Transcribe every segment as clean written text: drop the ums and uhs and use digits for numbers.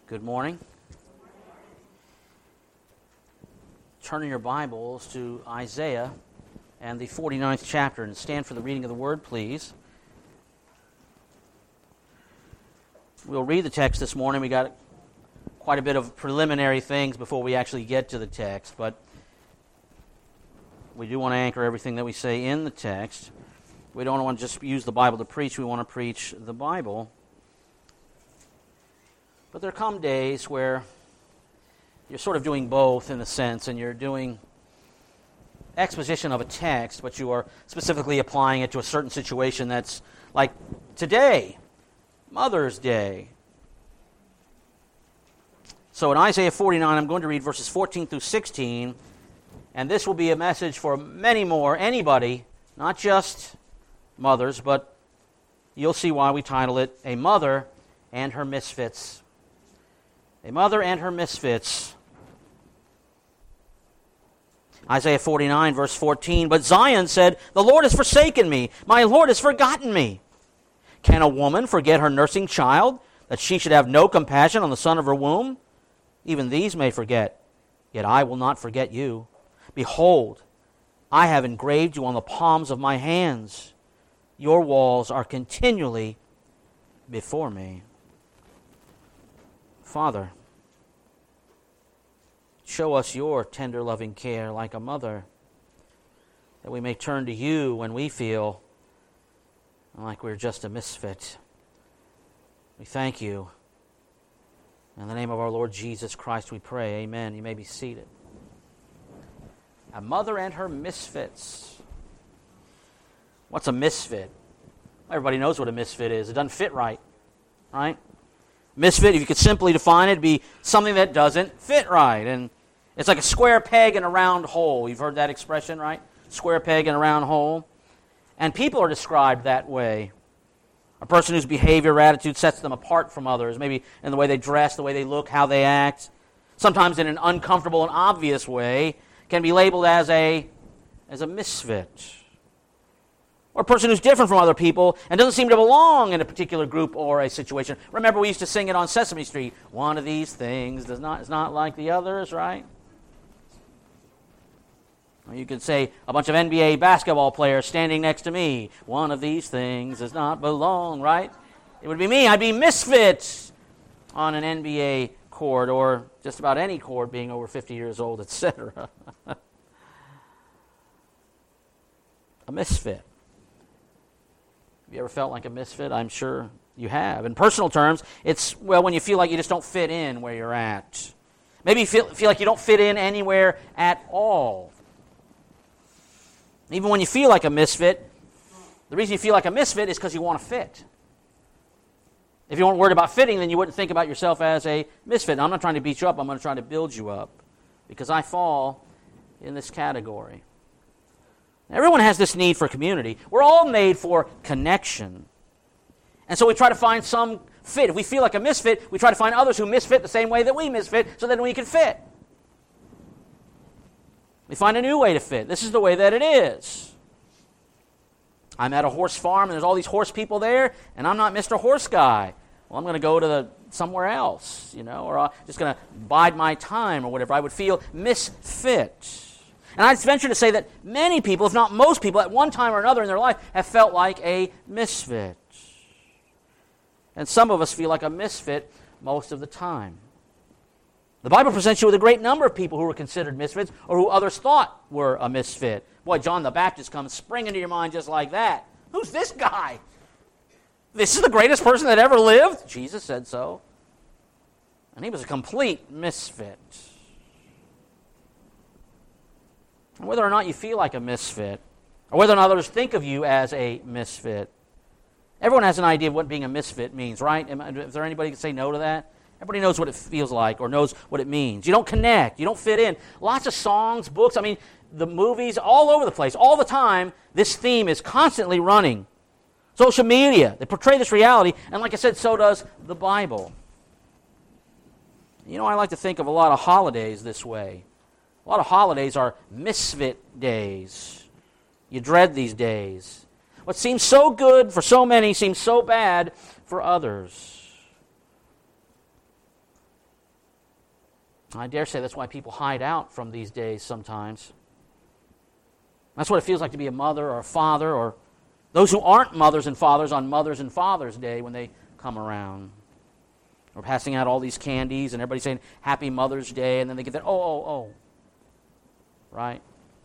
Good morning. Turn in your Bibles to Isaiah and the 49th chapter and stand for the reading of the Word, please. We'll read the text this morning. We got quite a bit of preliminary things before we actually get to the text, but we do want to anchor everything that we say in the text. We don't want to just use the Bible to preach. We want to preach the Bible. But there come days where you're sort of doing both in a sense, and you're doing exposition of a text, but you are specifically applying it to a certain situation that's like today, Mother's Day. So in Isaiah 49, I'm going to read verses 14 through 16, and this will be a message for many more, anybody, not just mothers, but you'll see why we title it, A Mother and Her Misfits. A Mother and Her Misfits. Isaiah 49, verse 14, But Zion said, The Lord has forsaken me, my Lord has forgotten me. Can a woman forget her nursing child, that she should have no compassion on the son of her womb? Even these may forget, yet I will not forget you. Behold, I have engraved you on the palms of my hands. Your walls are continually before me. Father, show us your tender, loving care like a mother, that we may turn to you when we feel like we're just a misfit. We thank you. In the name of our Lord Jesus Christ we pray. Amen. You may be seated. A mother and her misfits. What's a misfit? Everybody knows what a misfit is. It doesn't fit right. Right? Misfit, if you could simply define it, would be something that doesn't fit right. And it's like a square peg in a round hole. You've heard that expression, right? Square peg in a round hole. And people are described that way. A person whose behavior or attitude sets them apart from others, maybe in the way they dress, the way they look, how they act, sometimes in an uncomfortable and obvious way, can be labeled as a misfit. Or a person who's different from other people and doesn't seem to belong in a particular group or a situation. Remember, we used to sing it on Sesame Street. One of these things is not like the others, right? Or you could say a bunch of NBA basketball players standing next to me. One of these things does not belong, right? It would be me. I'd be misfit on an NBA court, or just about any court, being over 50 years old, etc. A misfit. Have you ever felt like a misfit? I'm sure you have. In personal terms, it's, when you feel like you just don't fit in where you're at. Maybe you feel like you don't fit in anywhere at all. Even when you feel like a misfit, the reason you feel like a misfit is because you want to fit. If you weren't worried about fitting, then you wouldn't think about yourself as a misfit. Now, I'm not trying to beat you up. I'm going to try to build you up, because I fall in this category. Everyone has this need for community. We're all made for connection. And so we try to find some fit. If we feel like a misfit, we try to find others who misfit the same way that we misfit, so that we can fit. We find a new way to fit. This is the way that it is. I'm at a horse farm, and there's all these horse people there, and I'm not Mr. Horse Guy. Well, I'm going to go to somewhere else, or I'm just going to bide my time or whatever. I would feel misfit. And I'd venture to say that many people, if not most people, at one time or another in their life have felt like a misfit. And some of us feel like a misfit most of the time. The Bible presents you with a great number of people who were considered misfits, or who others thought were a misfit. Boy, John the Baptist comes spring into your mind just like that. Who's this guy? This is the greatest person that ever lived? Jesus said so. And he was a complete misfit. And whether or not you feel like a misfit, or whether or not others think of you as a misfit, everyone has an idea of what being a misfit means, right? Is there anybody who can say no to that? Everybody knows what it feels like, or knows what it means. You don't connect. You don't fit in. Lots of songs, books, the movies, all over the place, all the time, this theme is constantly running. Social media, they portray this reality, and like I said, so does the Bible. I like to think of a lot of holidays this way. A lot of holidays are misfit days. You dread these days. What seems so good for so many seems so bad for others. I dare say that's why people hide out from these days sometimes. That's what it feels like to be a mother or a father, or those who aren't mothers and fathers on Mother's and Father's Day when they come around. We're passing out all these candies and everybody's saying Happy Mother's Day, and then they get that, oh. Right?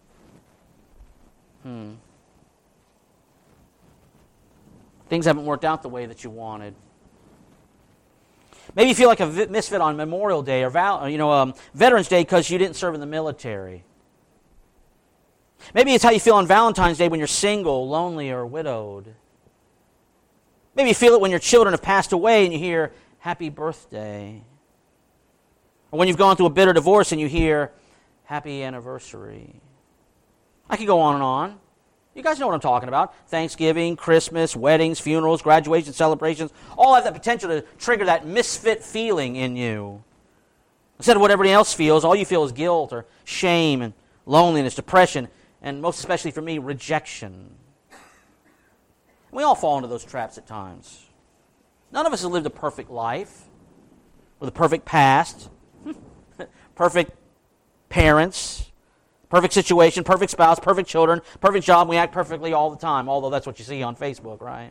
Things haven't worked out the way that you wanted. Maybe you feel like a misfit on Memorial Day or Veterans Day because you didn't serve in the military. Maybe it's how you feel on Valentine's Day when you're single, lonely, or widowed. Maybe you feel it when your children have passed away and you hear Happy Birthday. Or when you've gone through a bitter divorce and you hear Happy Anniversary. I could go on and on. You guys know what I'm talking about. Thanksgiving, Christmas, weddings, funerals, graduation celebrations, all have the potential to trigger that misfit feeling in you. Instead of what everybody else feels, all you feel is guilt or shame and loneliness, depression, and most especially for me, rejection. We all fall into those traps at times. None of us have lived a perfect life with a perfect past, perfect parents, perfect situation, perfect spouse, perfect children, perfect job. We act perfectly all the time, although that's what you see on Facebook, right?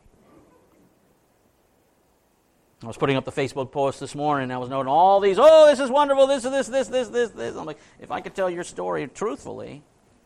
I was putting up the Facebook post this morning, and I was noting all these, this is wonderful, this. I'm like, if I could tell your story truthfully,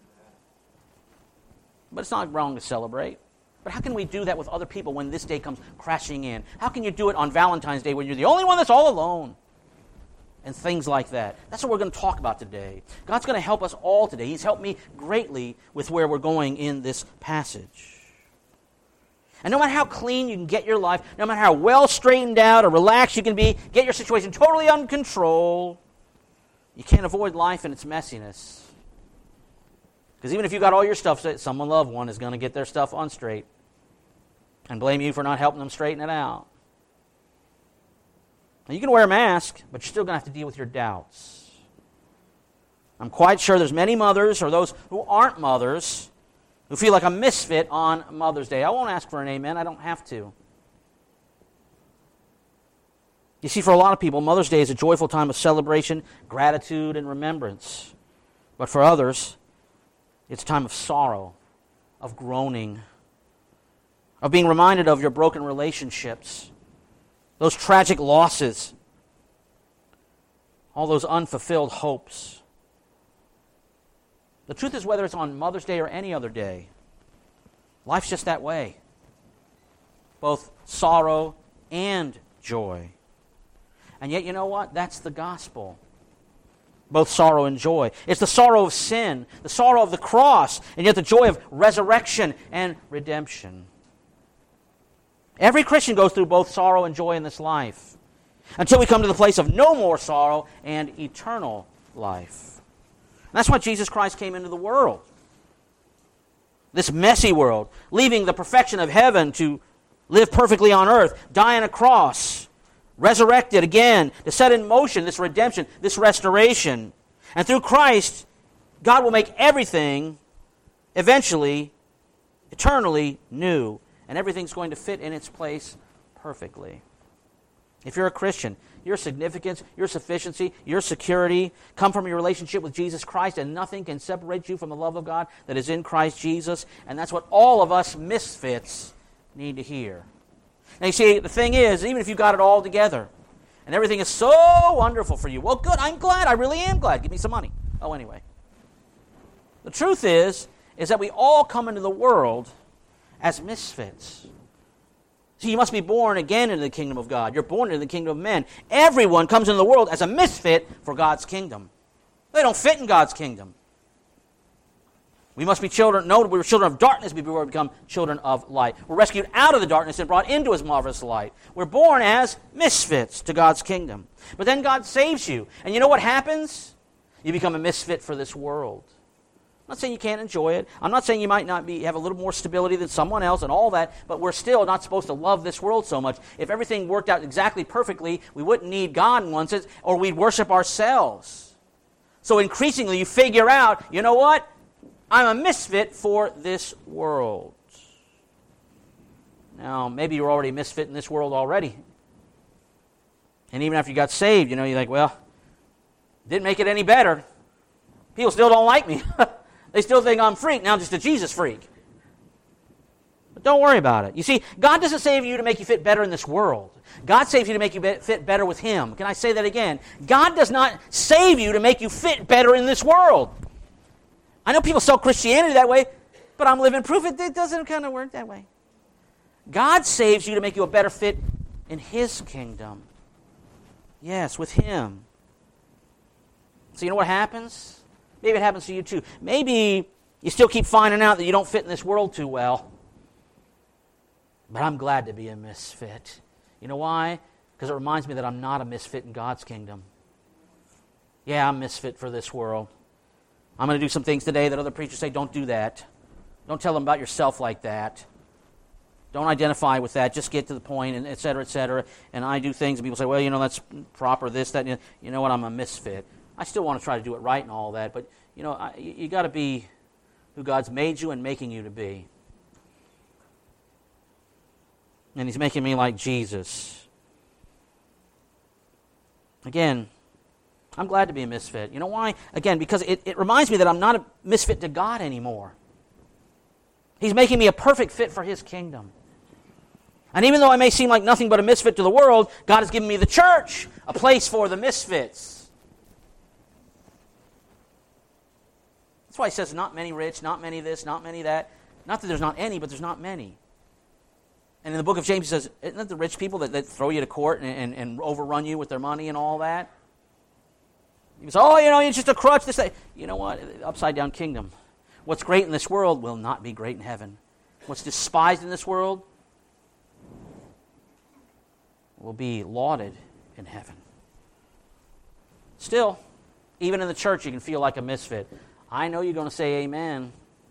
but it's not wrong to celebrate. But how can we do that with other people when this day comes crashing in? How can you do it on Valentine's Day when you're the only one that's all alone? And things like that. That's what we're going to talk about today. God's going to help us all today. He's helped me greatly with where we're going in this passage. And no matter how clean you can get your life, no matter how well straightened out or relaxed you can be, get your situation totally under control, you can't avoid life and its messiness. Because even if you got all your stuff straight, someone loved one is going to get their stuff unstraight and blame you for not helping them straighten it out. Now, you can wear a mask, but you're still going to have to deal with your doubts. I'm quite sure there's many mothers or those who aren't mothers who feel like a misfit on Mother's Day. I won't ask for an amen. I don't have to. You see, for a lot of people, Mother's Day is a joyful time of celebration, gratitude, and remembrance. But for others, it's a time of sorrow, of groaning, of being reminded of your broken relationships, those tragic losses, all those unfulfilled hopes. The truth is, whether it's on Mother's Day or any other day, life's just that way. Both sorrow and joy. And yet, you know what? That's the gospel. Both sorrow and joy. It's the sorrow of sin, the sorrow of the cross, and yet the joy of resurrection and redemption. Every Christian goes through both sorrow and joy in this life until we come to the place of no more sorrow and eternal life. And that's why Jesus Christ came into the world. This messy world, leaving the perfection of heaven to live perfectly on earth, die on a cross, resurrected again to set in motion this redemption, this restoration. And through Christ, God will make everything eventually, eternally new. And everything's going to fit in its place perfectly. If you're a Christian, your significance, your sufficiency, your security come from your relationship with Jesus Christ, and nothing can separate you from the love of God that is in Christ Jesus. And that's what all of us misfits need to hear. Now you see, the thing is, even if you got it all together, and everything is so wonderful for you, well, good, I'm glad, I really am glad. Give me some money. Oh, anyway. The truth is that we all come into the world as misfits. See, you must be born again into the kingdom of God. You're born into the kingdom of men. Everyone comes into the world as a misfit for God's kingdom. They don't fit in God's kingdom. We must be children. No, we were children of darkness before we become children of light. We're rescued out of the darkness and brought into His marvelous light. We're born as misfits to God's kingdom. But then God saves you. And you know what happens? You become a misfit for this world. I'm not saying you can't enjoy it. I'm not saying you might not have a little more stability than someone else and all that, but we're still not supposed to love this world so much. If everything worked out exactly perfectly, we wouldn't need God in one sense, or we'd worship ourselves. So increasingly you figure out, you know what? I'm a misfit for this world. Now, maybe you're already a misfit in this world already. And even after you got saved, you're like, well, Didn't make it any better. People still don't like me. They still think I'm a freak. Now I'm just a Jesus freak. But don't worry about it. You see, God doesn't save you to make you fit better in this world. God saves you to make you fit better with Him. Can I say that again? God does not save you to make you fit better in this world. I know people sell Christianity that way, but I'm living proof it doesn't kind of work that way. God saves you to make you a better fit in His kingdom. Yes, with Him. So you know what happens? Maybe it happens to you too. Maybe you still keep finding out that you don't fit in this world too well. But I'm glad to be a misfit. You know why? Because it reminds me that I'm not a misfit in God's kingdom. Yeah, I'm misfit for this world. I'm going to do some things today that other preachers say, don't do that. Don't tell them about yourself like that. Don't identify with that. Just get to the point, and et cetera, et cetera. And I do things, and people say, well, you know, that's proper, this, that. You know what? I'm a misfit. I still want to try to do it right and all that, but, you know, you got to be who God's made you and making you to be. And He's making me like Jesus. Again, I'm glad to be a misfit. You know why? Again, because it reminds me that I'm not a misfit to God anymore. He's making me a perfect fit for His kingdom. And even though I may seem like nothing but a misfit to the world, God has given me the church, a place for the misfits. That's why He says, not many rich, not many this, not many that. Not that there's not any, but there's not many. And in the book of James, He says, isn't it the rich people that throw you to court and overrun you with their money and all that? He says, oh, you know, it's just a crutch. This, that. You know what? Upside down kingdom. What's great in this world will not be great in heaven. What's despised in this world will be lauded in heaven. Still, even in the church, you can feel like a misfit. I know you're going to say amen.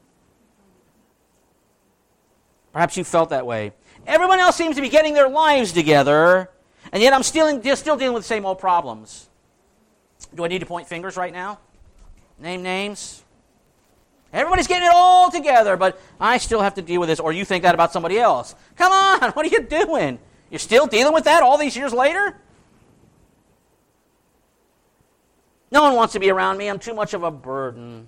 Perhaps you felt that way. Everyone else seems to be getting their lives together, and yet I'm still dealing with the same old problems. Do I need to point fingers right now? Name names? Everybody's getting it all together, but I still have to deal with this. Or you think that about somebody else. Come on, what are you doing? You're still dealing with that all these years later? No one wants to be around me. I'm too much of a burden.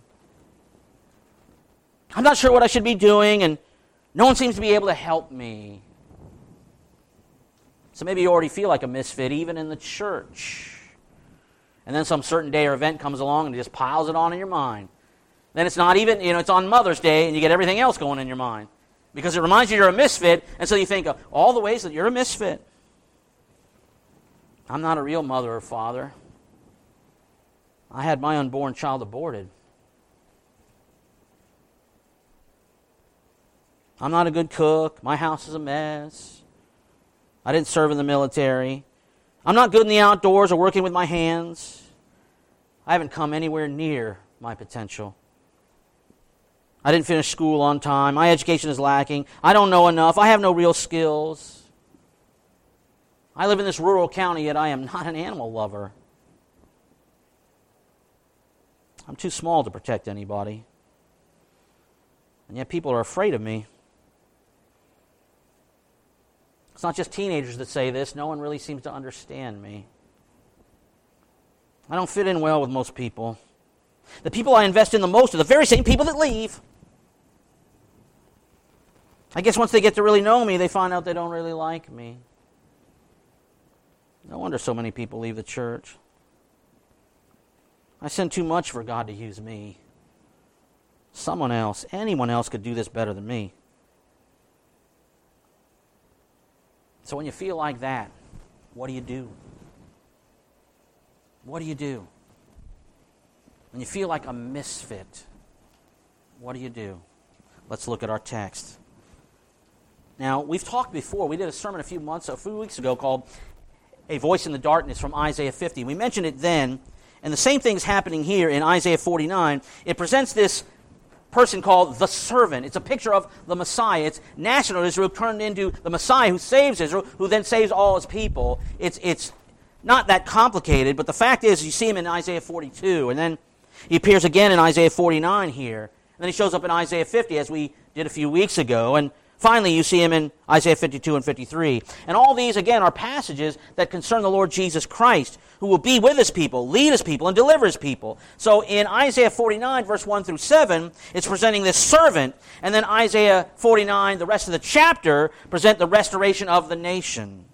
I'm not sure what I should be doing, and no one seems to be able to help me. So maybe you already feel like a misfit, even in the church. And then some certain day or event comes along and it just piles it on in your mind. Then it's not even, it's on Mother's Day and you get everything else going in your mind. Because it reminds you you're a misfit, and so you think of all the ways that you're a misfit. I'm not a real mother or father. I had my unborn child aborted. I'm not a good cook. My house is a mess. I didn't serve in the military. I'm not good in the outdoors or working with my hands. I haven't come anywhere near my potential. I didn't finish school on time. My education is lacking. I don't know enough. I have no real skills. I live in this rural county, yet I am not an animal lover. I'm too small to protect anybody. And yet people are afraid of me. It's not just teenagers that say this. No one really seems to understand me. I don't fit in well with most people. The people I invest in the most are the very same people that leave. I guess once they get to really know me, they find out they don't really like me. No wonder so many people leave the church. I sin too much for God to use me. Someone else, anyone else could do this better than me. So when you feel like that, what do you do? What do you do? When you feel like a misfit, what do you do? Let's look at our text. Now, we've talked before. We did a sermon a few weeks ago called A Voice in the Darkness from Isaiah 50. We mentioned it then, and the same thing's happening here in Isaiah 49. It presents this person called the servant. It's a picture of the Messiah. It's national Israel turned into the Messiah who saves Israel, who then saves all his people. It's not that complicated, but the fact is you see him in Isaiah 42, and then he appears again in Isaiah 49 here. And then he shows up in Isaiah 50, as we did a few weeks ago. And Finally, you see him in Isaiah 52 and 53. And all these, again, are passages that concern the Lord Jesus Christ, who will be with his people, lead his people, and deliver his people. So in Isaiah 49, verse 1 through 7, it's presenting this servant. And then Isaiah 49, the rest of the chapter, present the restoration of the nation.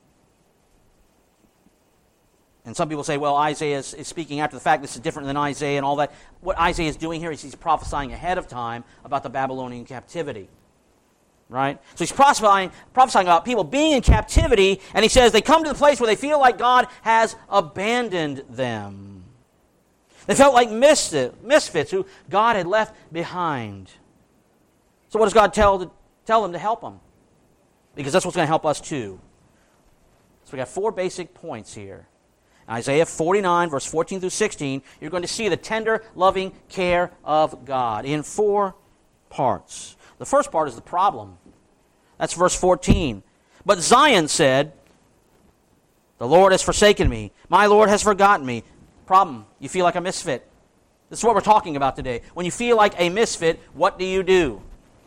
And some people say, well, Isaiah is speaking after the fact. This is different than Isaiah and all that. What Isaiah is doing here is he's prophesying ahead of time about the Babylonian captivity. Right? So he's prophesying about people being in captivity, and he says they come to the place where they feel like God has abandoned them. They felt like misfits who God had left behind. So what does God tell them to help them? Because that's what's going to help us too. So we got 4 basic points here. Isaiah 49, verse 14 through 16, you're going to see the tender, loving care of God in 4 parts. The first part is the problem. That's verse 14. But Zion said, the Lord has forsaken me. My Lord has forgotten me. Problem, you feel like a misfit. This is what we're talking about today. When you feel like a misfit, what do? You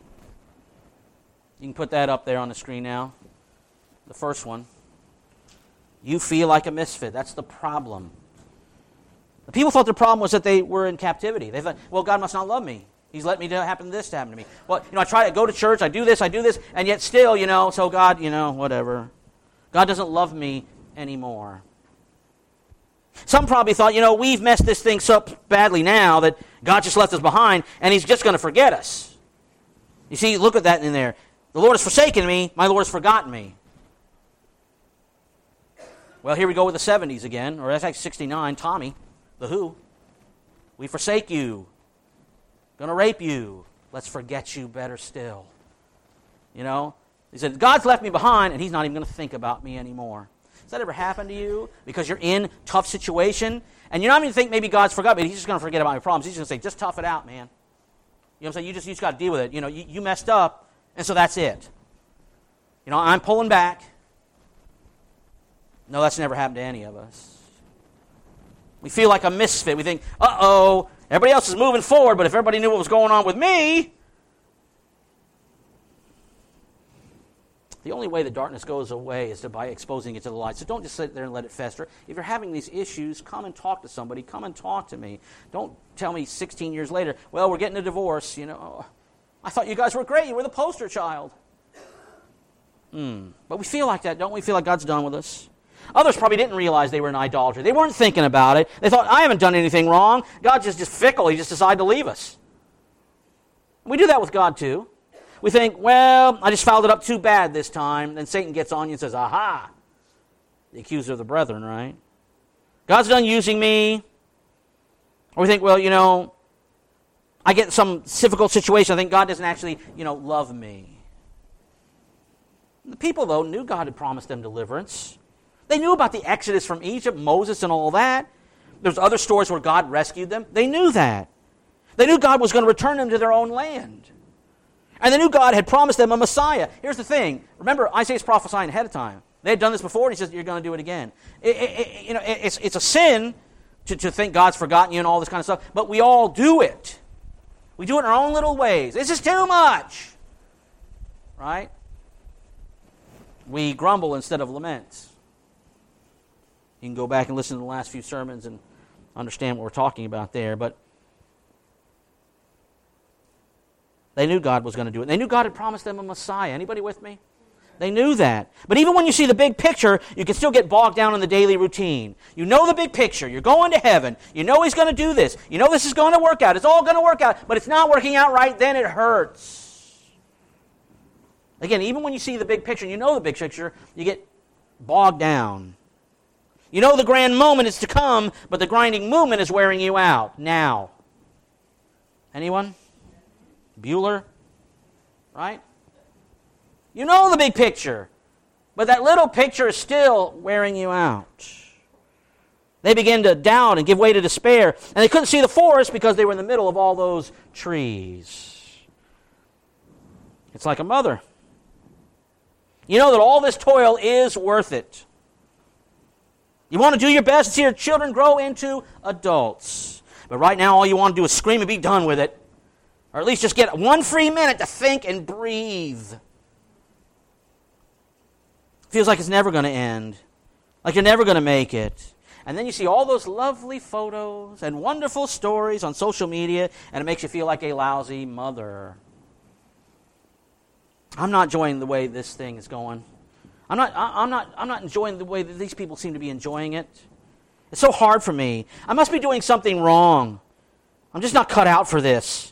can put that up there on the screen now. The first one. You feel like a misfit. That's the problem. The people thought the problem was that they were in captivity. They thought, well, God must not love me. He's let this to happen to me. Well, I try to go to church, I do this, and yet still, so God, whatever. God doesn't love me anymore. Some probably thought, we've messed this thing so badly now that God just left us behind, and he's just going to forget us. You see, look at that in there. The Lord has forsaken me, my Lord has forgotten me. Well, here we go with the 70s again, or that's actually 69, Tommy, The Who. We forsake you. Going to rape you. Let's forget you better still. He said, God's left me behind, and he's not even going to think about me anymore. Has that ever happened to you? Because you're in a tough situation, and you're not even think maybe God's forgot, but he's just going to forget about your problems. He's going to say, just tough it out, man. You know what I'm saying? You just got to deal with it. You messed up, and so that's it. I'm pulling back. No, that's never happened to any of us. We feel like a misfit. We think, uh-oh, everybody else is moving forward, but if everybody knew what was going on with me... The only way the darkness goes away is by exposing it to the light. So don't just sit there and let it fester. If you're having these issues, come and talk to somebody. Come and talk to me. Don't tell me 16 years later, well, we're getting a divorce. I thought you guys were great. You were the poster child. But we feel like that, don't we? Feel like God's done with us. Others probably didn't realize they were in idolatry. They weren't thinking about it. They thought, I haven't done anything wrong. God's just fickle. He just decided to leave us. We do that with God too. We think, well, I just fouled it up too bad this time. Then Satan gets on you and says, aha, the accuser of the brethren, right? God's done using me. Or we think, well, I get in some difficult situation. I think God doesn't actually, love me. The people, though, knew God had promised them deliverance. They knew about the Exodus from Egypt, Moses and all that. There's other stories where God rescued them. They knew that. They knew God was going to return them to their own land. And they knew God had promised them a Messiah. Here's the thing. Remember, Isaiah's prophesying ahead of time. They had done this before, and he says, you're going to do it again. It's a sin to think God's forgotten you and all this kind of stuff, but we all do it. We do it in our own little ways. This is too much. Right? We grumble instead of lament. You can go back and listen to the last few sermons and understand what we're talking about there, but they knew God was going to do it. They knew God had promised them a Messiah. Anybody with me? They knew that. But even when you see the big picture, you can still get bogged down in the daily routine. You know the big picture. You're going to heaven. You know he's going to do this. You know this is going to work out. It's all going to work out. But it's not working out right, then it hurts. Again, even when you see the big picture, you know the big picture, you get bogged down. You know the grand moment is to come, but the grinding movement is wearing you out now. Anyone? Bueller? Right? You know the big picture, but that little picture is still wearing you out. They begin to doubt and give way to despair, and they couldn't see the forest because they were in the middle of all those trees. It's like a mother. You know that all this toil is worth it. You want to do your best to see your children grow into adults. But right now all you want to do is scream and be done with it. Or at least just get one free minute to think and breathe. Feels like it's never going to end. Like you're never going to make it. And then you see all those lovely photos and wonderful stories on social media, and it makes you feel like a lousy mother. I'm not enjoying the way this thing is going. I'm not enjoying the way that these people seem to be enjoying it. It's so hard for me. I must be doing something wrong. I'm just not cut out for this.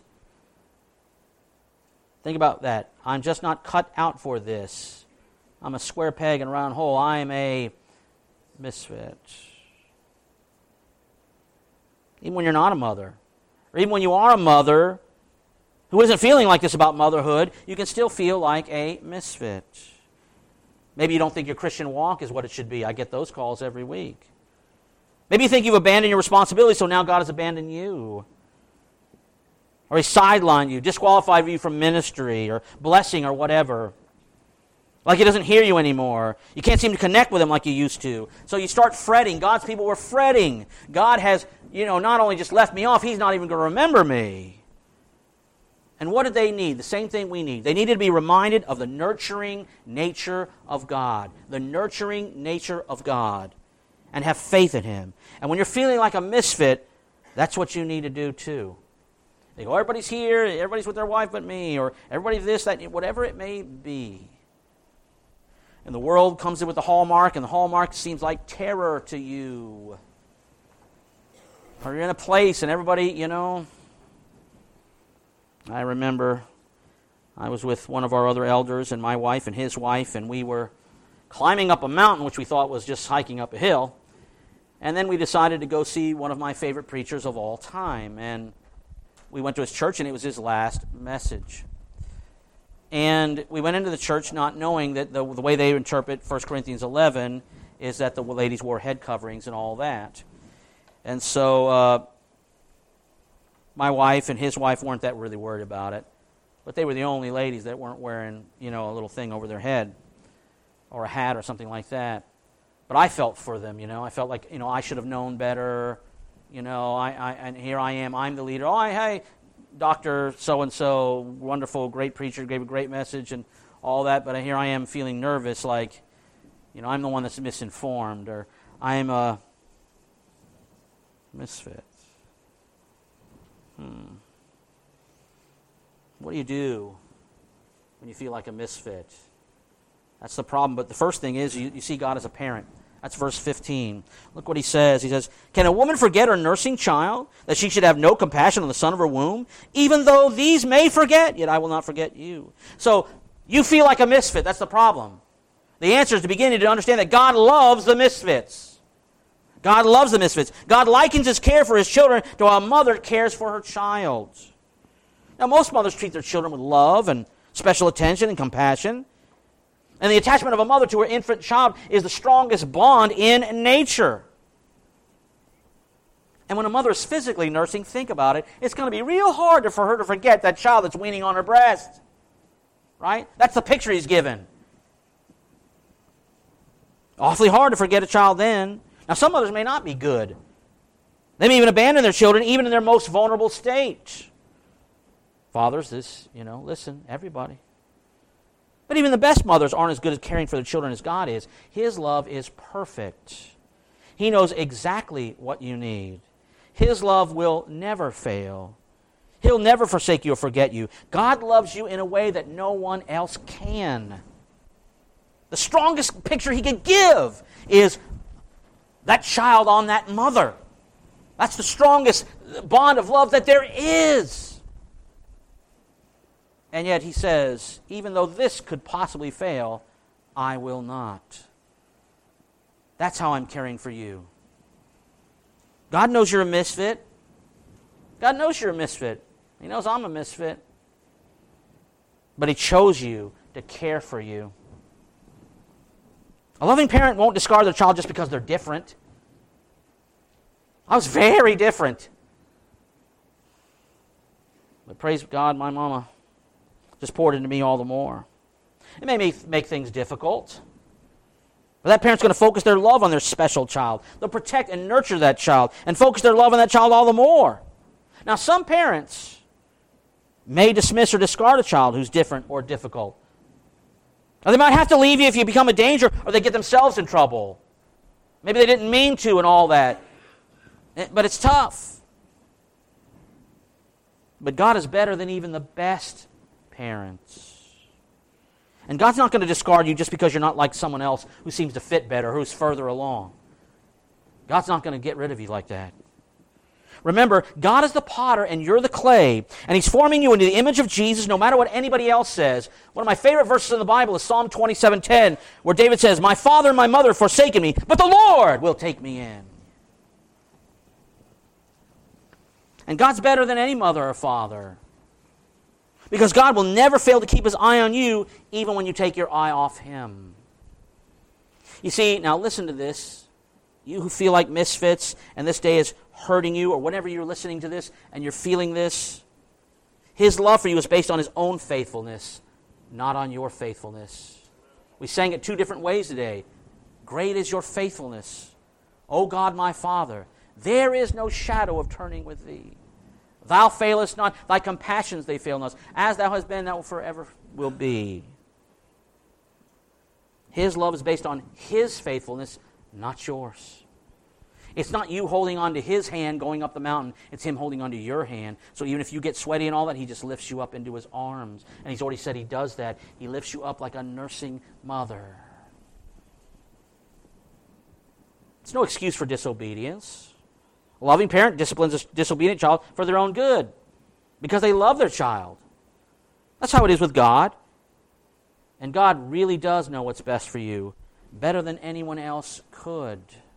Think about that. I'm just not cut out for this. I'm a square peg in a round hole. I am a misfit. Even when you're not a mother, or even when you are a mother who isn't feeling like this about motherhood, you can still feel like a misfit. Maybe you don't think your Christian walk is what it should be. I get those calls every week. Maybe you think you've abandoned your responsibility, so now God has abandoned you. Or He sidelined you, disqualified you from ministry or blessing or whatever. Like He doesn't hear you anymore. You can't seem to connect with Him like you used to. So you start fretting. God's people were fretting. God has, not only just left me off, He's not even going to remember me. And what did they need? The same thing we need. They needed to be reminded of the nurturing nature of God. The nurturing nature of God. And have faith in Him. And when you're feeling like a misfit, that's what you need to do too. They go, everybody's here, everybody's with their wife but me, or everybody's this, that, whatever it may be. And the world comes in with the hallmark, and the hallmark seems like terror to you. Or you're in a place and everybody, I remember I was with one of our other elders and my wife and his wife, and we were climbing up a mountain, which we thought was just hiking up a hill. And then we decided to go see one of my favorite preachers of all time. And we went to his church, and it was his last message. And we went into the church not knowing that the way they interpret 1 Corinthians 11 is that the ladies wore head coverings and all that. And so my wife and his wife weren't that really worried about it. But they were the only ladies that weren't wearing, a little thing over their head or a hat or something like that. But I felt for them, I felt like, I should have known better. And here I am, I'm the leader. Oh, hey, Dr. So-and-so, wonderful, great preacher, gave a great message and all that. But here I am feeling nervous, like, I'm the one that's misinformed, or I'm a misfit. What do you do when you feel like a misfit? That's the problem. But the first thing is you see God as a parent. That's verse 15. Look what He says. He says, "Can a woman forget her nursing child, that she should have no compassion on the son of her womb? Even though these may forget, yet I will not forget you." So you feel like a misfit. That's the problem. The answer is to begin to understand that God loves the misfits. God loves the misfits. God likens His care for His children to how a mother cares for her child. Now, most mothers treat their children with love and special attention and compassion. And the attachment of a mother to her infant child is the strongest bond in nature. And when a mother is physically nursing, think about it, it's going to be real hard for her to forget that child that's weaning on her breast. Right? That's the picture He's given. Awfully hard to forget a child then. Now, some mothers may not be good. They may even abandon their children even in their most vulnerable state. Fathers, listen, everybody. But even the best mothers aren't as good at caring for their children as God is. His love is perfect. He knows exactly what you need. His love will never fail. He'll never forsake you or forget you. God loves you in a way that no one else can. The strongest picture He could give is that child on that mother. That's the strongest bond of love that there is. And yet He says, even though this could possibly fail, I will not. That's how I'm caring for you. God knows you're a misfit. God knows you're a misfit. He knows I'm a misfit. But He chose you to care for you. A loving parent won't discard their child just because they're different. I was very different. But praise God, my mama just poured into me all the more. It may make things difficult. But that parent's going to focus their love on their special child. They'll protect and nurture that child and focus their love on that child all the more. Now, some parents may dismiss or discard a child who's different or difficult. Or they might have to leave you if you become a danger, or they get themselves in trouble. Maybe they didn't mean to and all that. But it's tough. But God is better than even the best parents. And God's not going to discard you just because you're not like someone else who seems to fit better, who's further along. God's not going to get rid of you like that. Remember, God is the potter and you're the clay, and He's forming you into the image of Jesus no matter what anybody else says. One of my favorite verses in the Bible is Psalm 27:10, where David says, "My father and my mother have forsaken me, but the Lord will take me in." And God's better than any mother or father, because God will never fail to keep His eye on you even when you take your eye off Him. You see, now listen to this. You who feel like misfits and this day is hurting you, or whenever you're listening to this and you're feeling this, His love for you is based on His own faithfulness, not on your faithfulness. We sang it two different ways today. Great is your faithfulness, O God my Father. There is no shadow of turning with Thee. Thou failest not, Thy compassions they fail not. As Thou hast been, Thou forever will be. His love is based on His faithfulness, not yours. It's not you holding on to His hand going up the mountain. It's Him holding on to your hand. So even if you get sweaty and all that, He just lifts you up into His arms. And He's already said He does that. He lifts you up like a nursing mother. It's no excuse for disobedience. A loving parent disciplines a disobedient child for their own good, because they love their child. That's how it is with God. And God really does know what's best for you, better than anyone else could.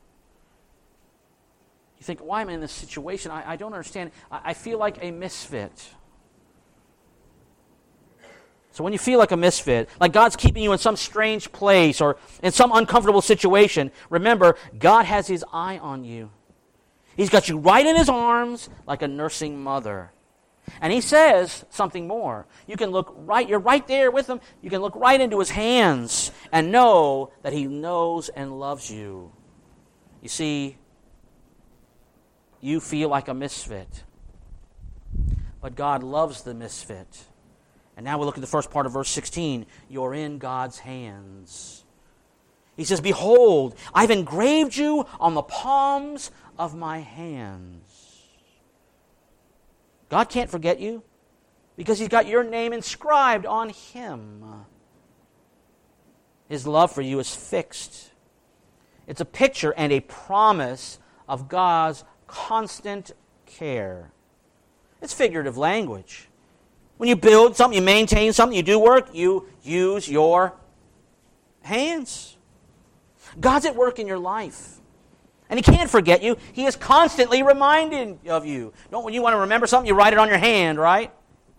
You think, why am I in this situation? I don't understand. I feel like a misfit. So when you feel like a misfit, like God's keeping you in some strange place or in some uncomfortable situation, remember, God has His eye on you. He's got you right in His arms like a nursing mother. And He says something more. You can look right, you're right there with Him. You can look right into His hands and know that He knows and loves you. You see, you feel like a misfit. But God loves the misfit. And now we look at the first part of verse 16. You're in God's hands. He says, "Behold, I've engraved you on the palms of my hands." God can't forget you because He's got your name inscribed on Him. His love for you is fixed. It's a picture and a promise of God's constant care. It's figurative language. When you build something, you maintain something, you do work, you use your hands. God's at work in your life. And He can't forget you. He is constantly reminding of you. Don't, when you want to remember something, you write it on your hand, right?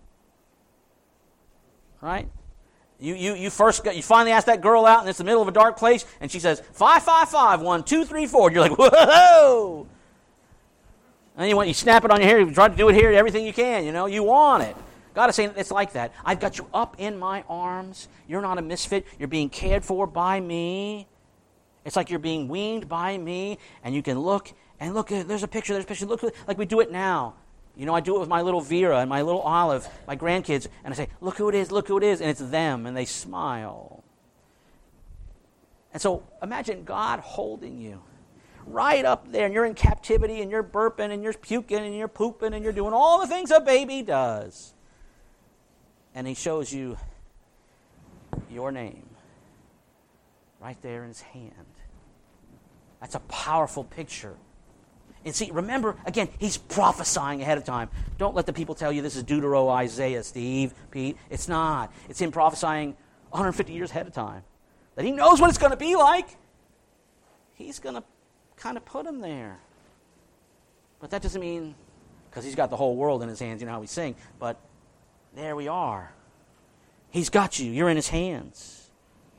Right? You finally ask that girl out, and it's the middle of a dark place, and she says, 555, 1, 2, 3, 4. And you're like, whoa! And you snap it on your hair, you try to do it here, everything you can, you want it. God is saying it's like that. I've got you up in my arms. You're not a misfit. You're being cared for by me. It's like you're being weaned by me, and you can look, there's a picture, look like we do it now. I do it with my little Vera and my little Olive, my grandkids, and I say, look who it is, and it's them, and they smile. And so imagine God holding you right up there, and you're in captivity, and you're burping, and you're puking, and you're pooping, and you're doing all the things a baby does. And He shows you your name right there in His hand. That's a powerful picture. And see, remember, again, He's prophesying ahead of time. Don't let the people tell you this is Deutero Isaiah, Steve, Pete. It's not. It's Him prophesying 150 years ahead of time. That He knows what it's going to be like. He's going to kind of put Him there. But that doesn't mean, because He's got the whole world in His hands, you know how we sing, but there we are. He's got you. You're in His hands.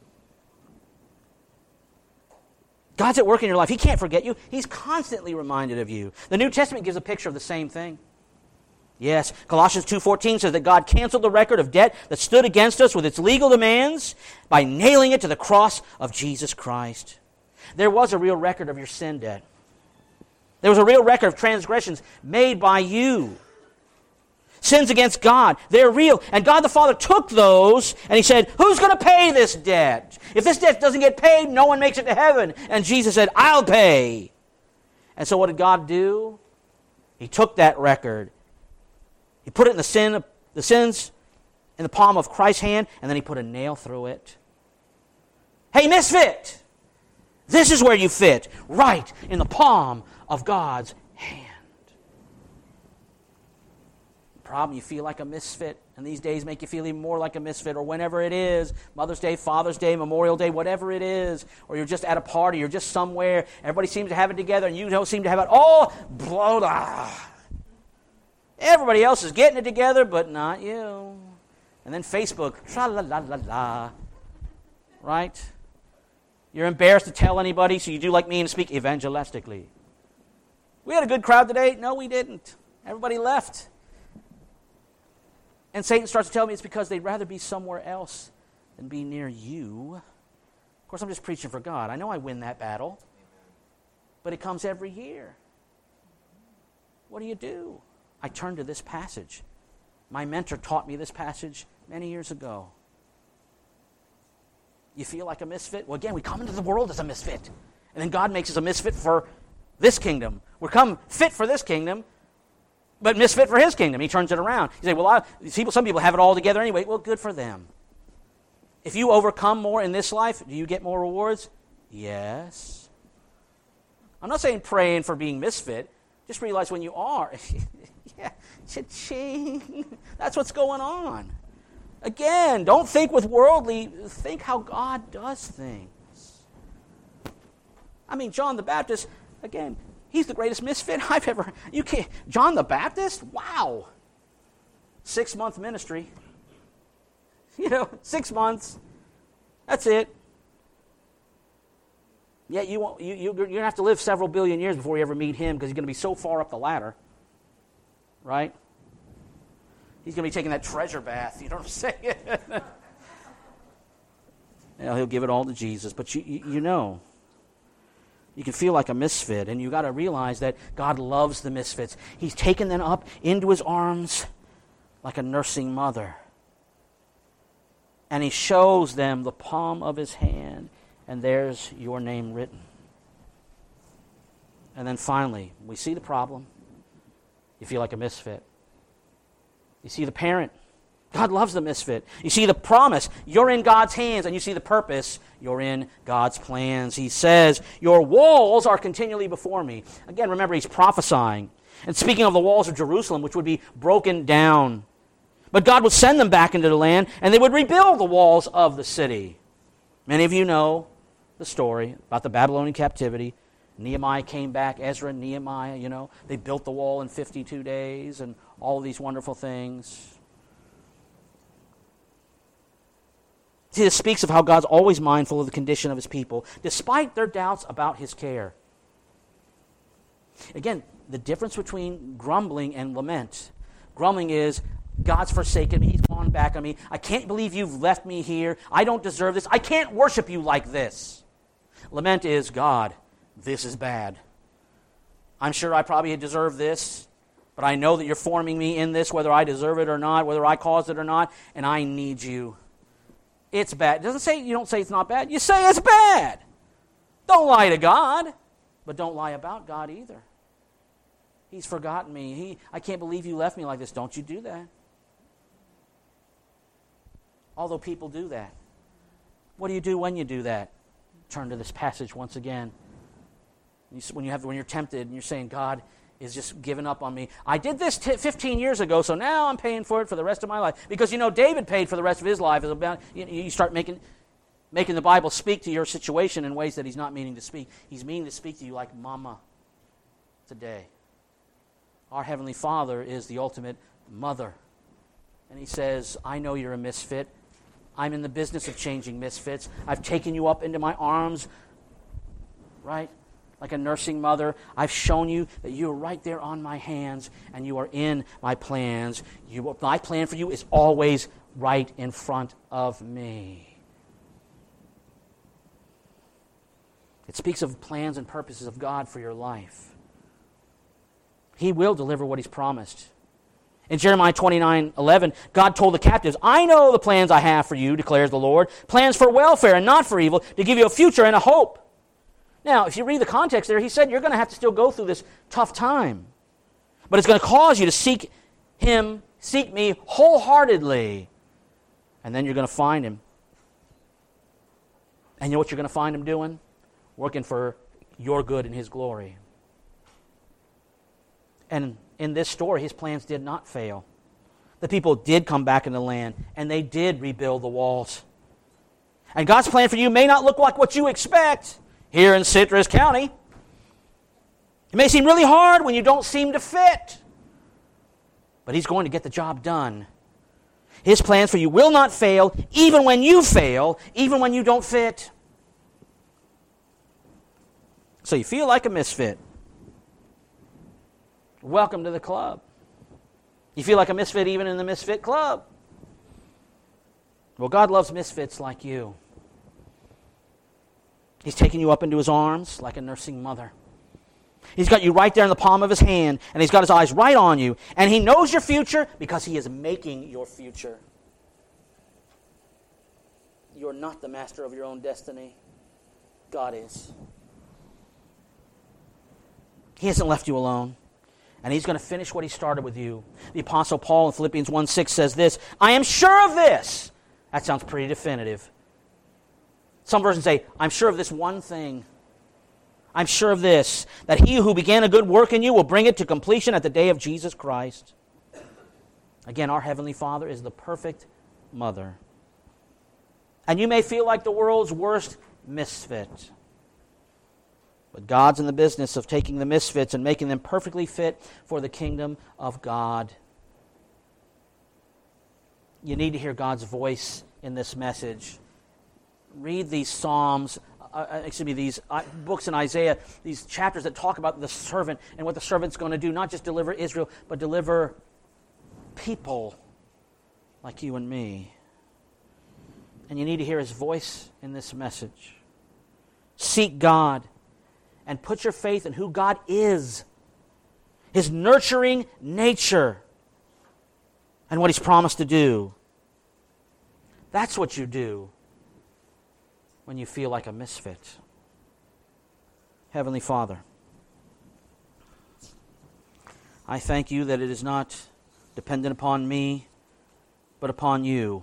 God's at work in your life. He can't forget you. He's constantly reminded of you. The New Testament gives a picture of the same thing. Yes, Colossians 2:14 says that God canceled the record of debt that stood against us with its legal demands by nailing it to the cross of Jesus Christ. There was a real record of your sin debt. There was a real record of transgressions made by you. sins against God. They're real. And God the Father took those and he said, who's going to pay this debt? If this debt doesn't get paid, no one makes it to heaven. And Jesus said, I'll pay. And so what did God do? He took that record. He put it in the sins in the palm of Christ's hand, and then he put a nail through it. Hey, misfit! This is where you fit, right in the palm of God's hand. The problem, you feel like a misfit, and these days make you feel even more like a misfit, or whenever it is, Mother's Day, Father's Day, Memorial Day, whatever it is, or you're just at a party, you're just somewhere, everybody seems to have it together, and you don't seem to have it all blown up. Everybody else is getting it together, but not you. And then Facebook, tra-la-la-la-la, right? You're embarrassed to tell anybody, so you do like me and speak evangelistically. We had a good crowd today. No, we didn't. Everybody left. And Satan starts to tell me it's because they'd rather be somewhere else than be near you. Of course, I'm just preaching for God. I know I win that battle. But it comes every year. What do? I turn to this passage. My mentor taught me this passage many years ago. You feel like a misfit? Well, again, we come into the world as a misfit. And then God makes us a misfit for this kingdom. We're come fit for this kingdom, but misfit for his kingdom. He turns it around. You say, well, some people have it all together anyway. Well, good for them. If you overcome more in this life, do you get more rewards? Yes. I'm not saying praying for being misfit. Just realize when you are, yeah, cha-ching. That's what's going on. Again, don't think with worldly, think how God does things. I mean, John the Baptist, again, he's the greatest misfit I've ever, John the Baptist? Wow. 6-month ministry. 6 months. That's it. Yeah, you're going to have to live several billion years before you ever meet him because he's going to be so far up the ladder. Right? He's going to be taking that treasure bath. You know what I'm saying? He'll give it all to Jesus. But you know, you can feel like a misfit, and you got to realize that God loves the misfits. He's taken them up into his arms like a nursing mother. And he shows them the palm of his hand, and there's your name written. And then finally, we see the problem. You feel like a misfit. You see the parent. God loves the misfit. You see the promise. You're in God's hands. And you see the purpose. You're in God's plans. He says, your walls are continually before me. Again, remember, he's prophesying. And speaking of the walls of Jerusalem, which would be broken down. But God would send them back into the land, and they would rebuild the walls of the city. Many of you know the story about the Babylonian captivity. Nehemiah came back, Ezra and Nehemiah, they built the wall in 52 days and all of these wonderful things. See, this speaks of how God's always mindful of the condition of his people, despite their doubts about his care. Again, the difference between grumbling and lament. Grumbling is, God's forsaken me, he's gone back on me. I can't believe you've left me here. I don't deserve this. I can't worship you like this. Lament is, God, this is bad. I'm sure I probably deserve this, but I know that you're forming me in this, whether I deserve it or not, whether I caused it or not, and I need you. It's bad. You don't say it's not bad. You say it's bad. Don't lie to God, but don't lie about God either. He's forgotten me. I can't believe you left me like this. Don't you do that. Although people do that. What do you do when you do that? Turn to this passage once again. When you're tempted and you're saying, God is just giving up on me. I did this 15 years ago, so now I'm paying for it for the rest of my life. Because, David paid for the rest of his life. You start making the Bible speak to your situation in ways that he's not meaning to speak. He's meaning to speak to you like mama today. Our Heavenly Father is the ultimate mother. And he says, I know you're a misfit. I'm in the business of changing misfits. I've taken you up into my arms, right? Like a nursing mother. I've shown you that you're right there on my hands and you are in my plans. My plan for you is always right in front of me. It speaks of plans and purposes of God for your life. He will deliver what he's promised. In Jeremiah 29:11, God told the captives, I know the plans I have for you, declares the Lord, plans for welfare and not for evil, to give you a future and a hope. Now, if you read the context there, he said you're going to have to still go through this tough time. But it's going to cause you to seek him, seek me wholeheartedly. And then you're going to find him. And you know what you're going to find him doing? Working for your good and his glory. And in this story, his plans did not fail. The people did come back in the land, and they did rebuild the walls. And God's plan for you may not look like what you expect here in Citrus County. It may seem really hard when you don't seem to fit. But he's going to get the job done. His plans for you will not fail, even when you fail, even when you don't fit. So you feel like a misfit. Welcome to the club. You feel like a misfit even in the misfit club. Well, God loves misfits like you. He's taking you up into his arms like a nursing mother. He's got you right there in the palm of his hand, and he's got his eyes right on you. And he knows your future because he is making your future. You're not the master of your own destiny. God is. He hasn't left you alone. And he's going to finish what he started with you. The Apostle Paul in Philippians 1:6 says this, I am sure of this. That sounds pretty definitive. Some versions say, I'm sure of this one thing. I'm sure of this, that he who began a good work in you will bring it to completion at the day of Jesus Christ. Again, our Heavenly Father is the perfect mother. And you may feel like the world's worst misfit. But God's in the business of taking the misfits and making them perfectly fit for the kingdom of God. You need to hear God's voice in this message. Read these Psalms, these books in Isaiah, these chapters that talk about the servant and what the servant's going to do, not just deliver Israel, but deliver people like you and me. And you need to hear his voice in this message. Seek God and put your faith in who God is, his nurturing nature, and what he's promised to do. That's what you do when you feel like a misfit. Heavenly Father, I thank you that it is not dependent upon me, but upon you.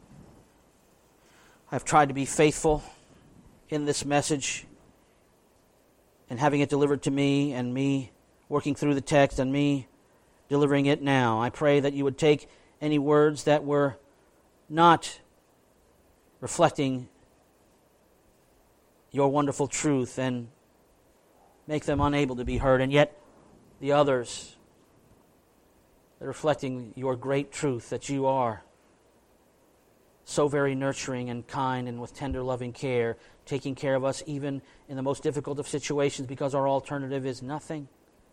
I've tried to be faithful in this message and having it delivered to me and me working through the text and me delivering it now. I pray that you would take any words that were not reflecting your wonderful truth and make them unable to be heard, and yet the others that are reflecting your great truth that you are so very nurturing and kind and with tender loving care, taking care of us even in the most difficult of situations because our alternative is nothing.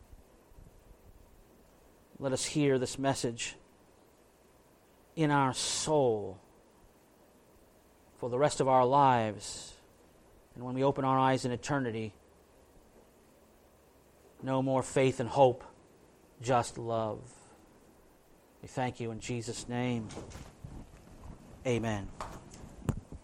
Let us hear this message in our soul for the rest of our lives. And when we open our eyes in eternity, no more faith and hope, just love. We thank you in Jesus' name. Amen.